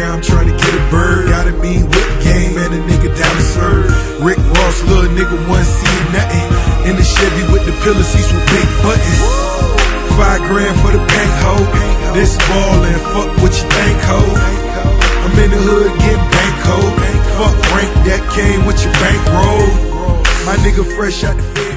now I'm trying to get a bird. Got a mean whip game and a nigga down to serve. Rick Ross, little nigga, wasn't seeing nothing. In the Chevy with the pillar seats with big buttons. 5 grand for the paint, ho. This ballin', fuck what you think, ho. I'm in the hood getting bank, ho. Fuck rank that came with your bankroll. My nigga fresh out the field.